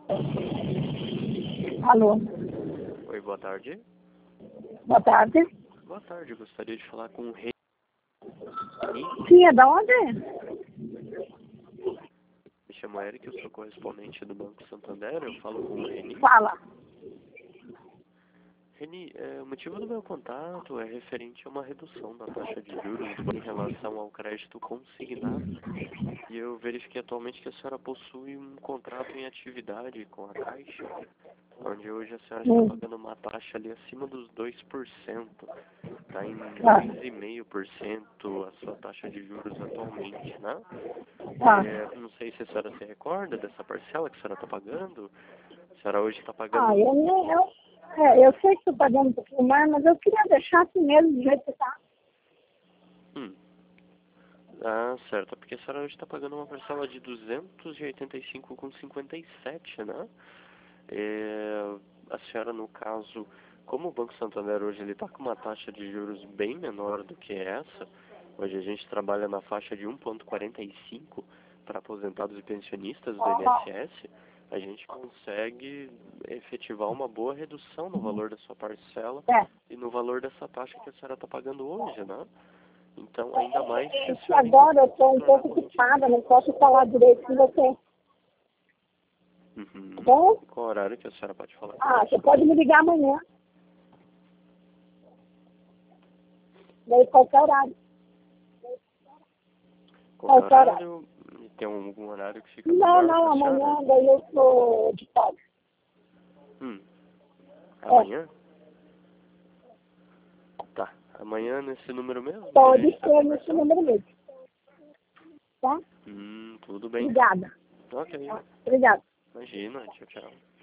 Alô? Oi, boa tarde. Boa tarde. Boa tarde, eu gostaria de falar com o Reni. Sim, é da onde? Me chamo Eric, eu sou correspondente do Banco Santander, eu falo com o Reni. Fala. Reni, o motivo do meu contato é referente a uma redução da taxa de juros em relação ao crédito consignado. E eu verifiquei atualmente que a senhora possui um contrato em atividade com a Caixa, onde hoje a senhora está pagando uma taxa ali acima dos 2%. Está em 2,5% a sua taxa de juros atualmente, né? Não sei se a senhora se recorda dessa parcela que a senhora está pagando. A senhora hoje está pagando... Eu sei que estou pagando um pouquinho mais, mas eu queria deixar assim mesmo, do jeito que tá. Ah, certo, porque a senhora hoje está pagando uma parcela de 285,57, né? A senhora, no caso, como o Banco Santander hoje ele está com uma taxa de juros bem menor do que essa, hoje a gente trabalha na faixa de 1,45 para aposentados e pensionistas do INSS, a gente consegue efetivar uma boa redução no valor da sua parcela e no valor dessa taxa que a senhora está pagando hoje, né? Então, ainda mais se a senhora... Agora eu estou um pouco ocupada, não posso falar direito com você. Bom? Qual horário que a senhora pode falar? Você pode me ligar amanhã. Daí qualquer horário. Qualquer horário? Tem algum horário que fica melhor? Não, amanhã daí eu estou de folga. Amanhã? Tá. Amanhã nesse número mesmo? Pode ser nesse número mesmo. Tá? Tudo bem. Obrigada. Ok. Obrigada. Imagina. Tchau, tchau.